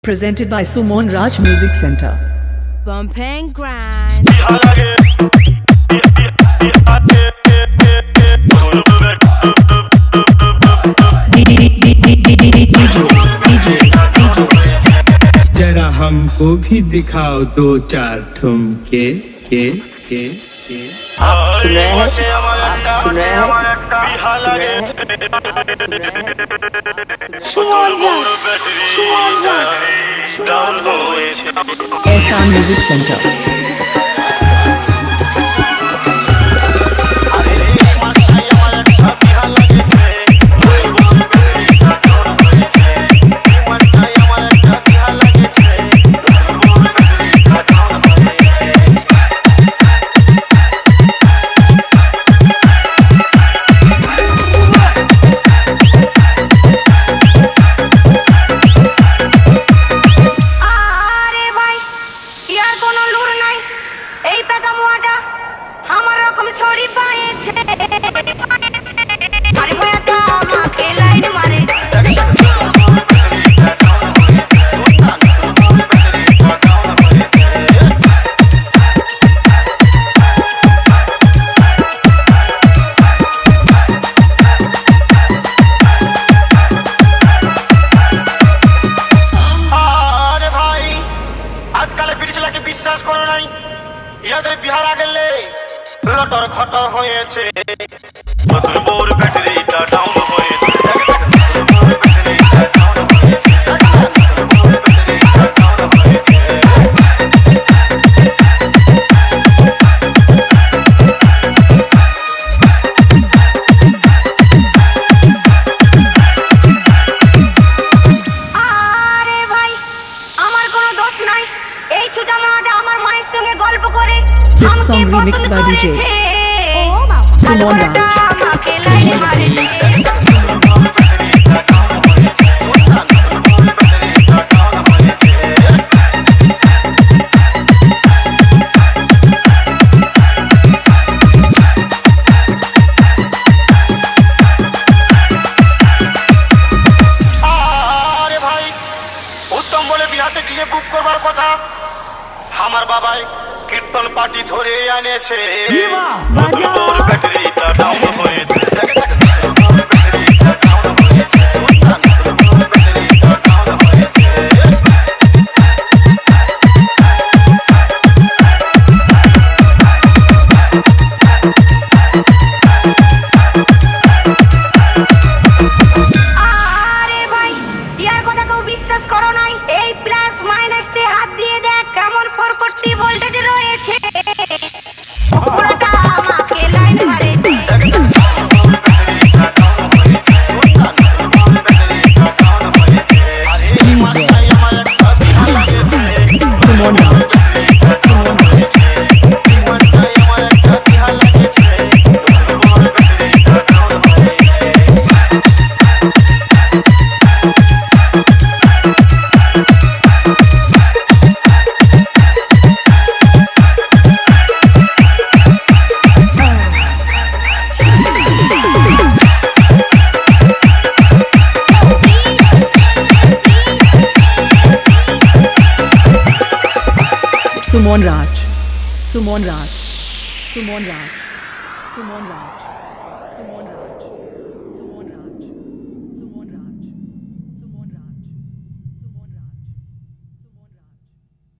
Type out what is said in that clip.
Presented by Sumon Raj Music Center. Bump and grind. जरा हमको भी दिखाओ दो चार ठुमके के आप सुन रहे हैं SR Music Center. বিশ্বাস করো নাই ইয়াদের বিহার আগেলে লটর খটর হয়েছে মোর ব্যাটারিটা ডাউন হয়েছে This song remixed by DJ Sumon Raj. আরে ভাই উত্তম বলে বিহাতে ডিজে বুক করবার কথা আমার বাবাই কীর্তন পার্টি ধরে আনেছে ব্যাটারিটা ডাউন হয়েছে আরে ভাই ইয়ার কথা কেউ বিশ্বাস করো নাই এই প্লাস মাইনাস তে হাত দিয়ে দেখ কেমন 440 ভোল্টেজ রয়েছে পুরোটা আমাকে লাইন মারেছে Sumon Raj. Sumon Raj. Sumon Raj. Sumon Raj. Sumon Raj.